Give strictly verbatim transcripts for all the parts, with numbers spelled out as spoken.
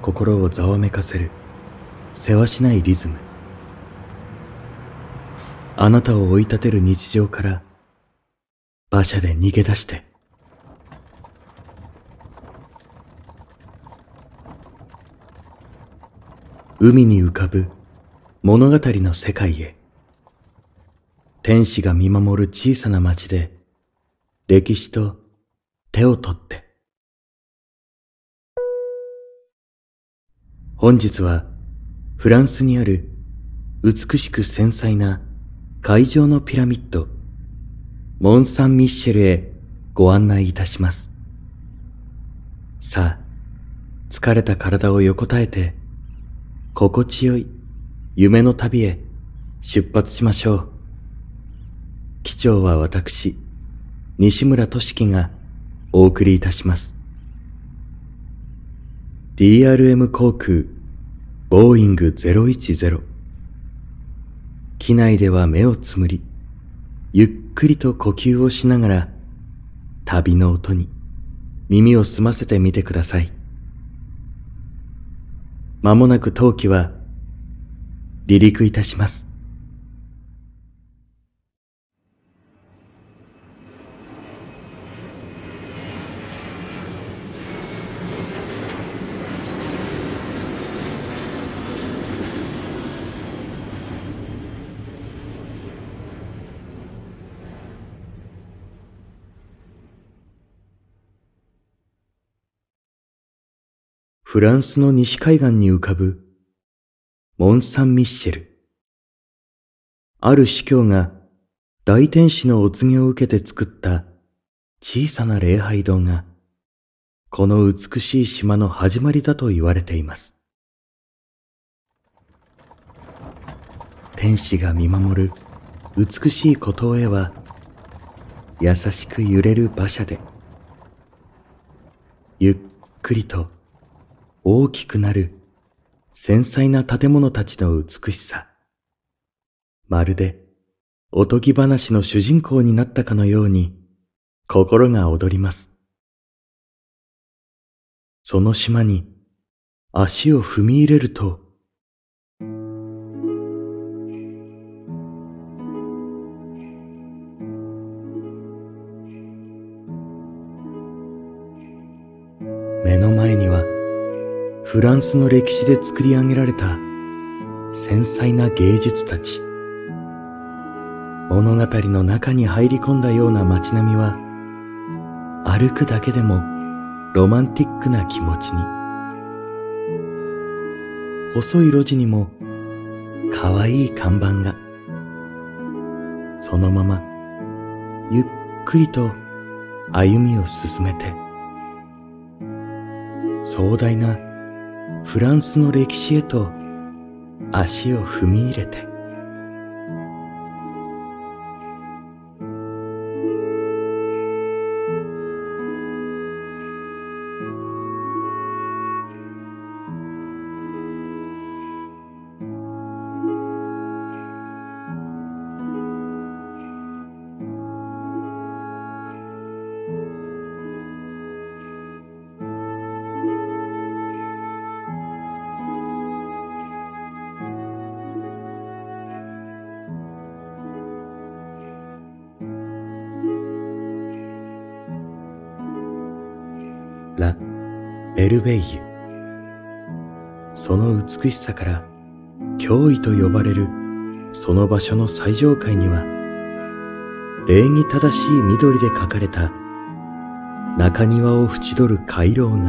心をざわめかせるせわしないリズム。あなたを追い立てる日常から馬車で逃げ出して。海に浮かぶ物語の世界へ。天使が見守る小さな町で歴史と手を取って。本日はフランスにある美しく繊細な海上のピラミッドモン・サン・ミッシェルへご案内いたします。さあ、疲れた体を横たえて心地よい夢の旅へ出発しましょう。機長は私、西村俊樹がお送りいたします。ディーアールエム 航空ボーイングゼロいちゼロ。機内では目をつむり、ゆっくりと呼吸をしながら旅の音に耳を澄ませてみてください。まもなく当機は離陸いたします。フランスの西海岸に浮かぶモン・サン・ミッシェル。ある司教が大天使のお告げを受けて作った小さな礼拝堂がこの美しい島の始まりだと言われています。天使が見守る美しい孤島へは優しく揺れる馬車でゆっくりと大きくなる繊細な建物たちの美しさ、まるでおとぎ話の主人公になったかのように心が躍ります。その島に足を踏み入れると、目の前にはフランスの歴史で作り上げられた繊細な芸術たち。物語の中に入り込んだような街並みは歩くだけでもロマンティックな気持ちに。細い路地にもかわいい看板が。そのままゆっくりと歩みを進めて、壮大なフランスの歴史へと足を踏み入れて。ラ・エルベイユ。その美しさから脅威と呼ばれるその場所の最上階には、礼儀正しい緑で描かれた中庭を縁取る回廊が。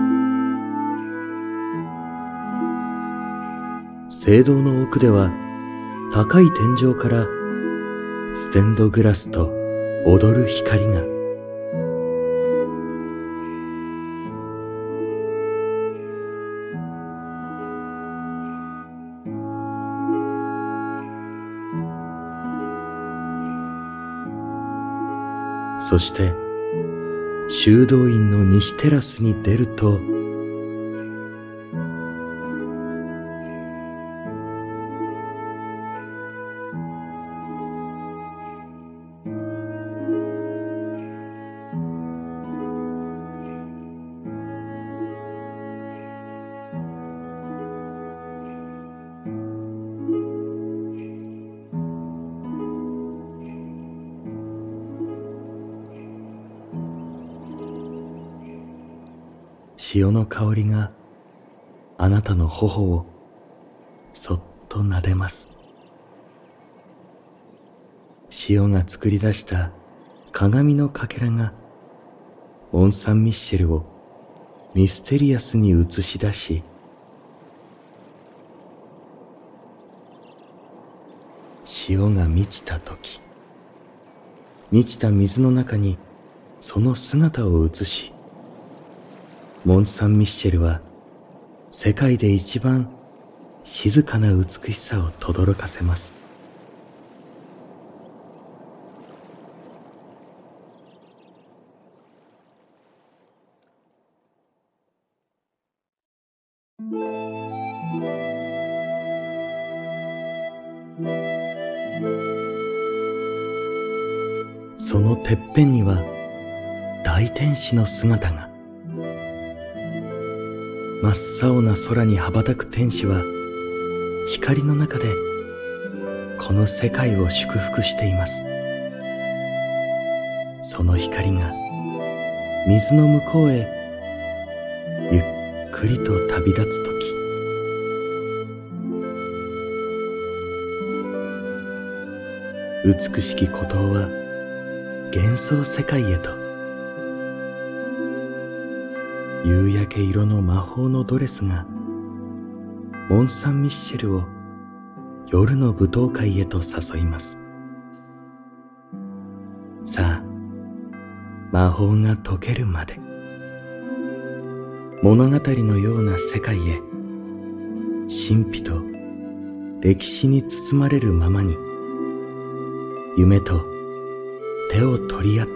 聖堂の奥では高い天井からステンドグラスと踊る光が。そして修道院の西テラスに出ると、 潮の香りがあなたの頬をそっと撫でます。潮が作り出した鏡のかけらがモン・サン・ミッシェルをミステリアスに映し出し、潮が満ちたとき、満ちた水の中にその姿を映し、モン・サン・ミッシェルは世界で一番静かな美しさを轟かせます。そのてっぺんには大天使の姿が。真っ青な空に羽ばたく天使は光の中でこの世界を祝福しています。その光が水の向こうへゆっくりと旅立つとき、美しき鼓動は幻想世界へと、夕焼け色の魔法のドレスがモン・サン・ミッシェルを夜の舞踏会へと誘います。さあ、魔法が解けるまで物語のような世界へ神秘と歴史に包まれるままに、夢と手を取り合って、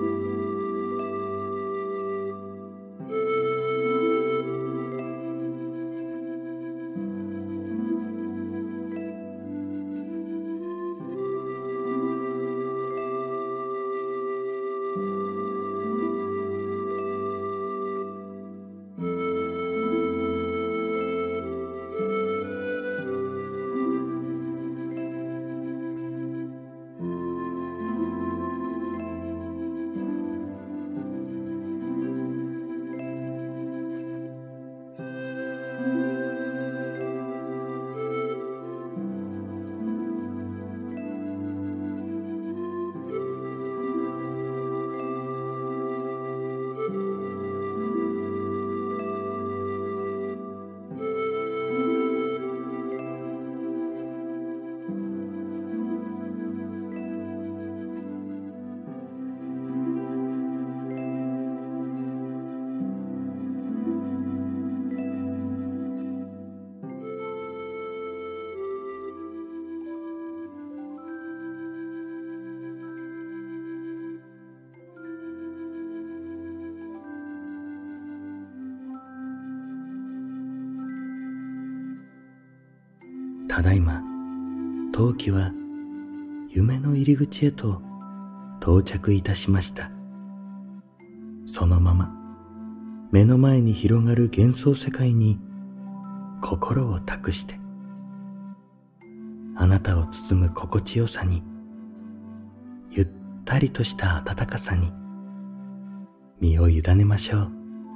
ただいま陶器は夢の入り口へと到着いたしました。そのまま目の前に広がる幻想世界に心を託して、あなたを包む心地よさに、ゆったりとした温かさに身を委ねましょう。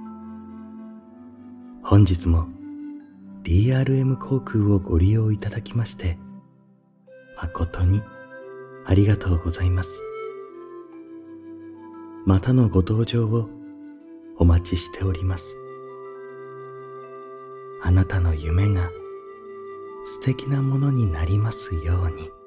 本日も ディーアールエム 航空をご利用いただきまして誠にありがとうございます。またのご搭乗をお待ちしております。あなたの夢が素敵なものになりますように。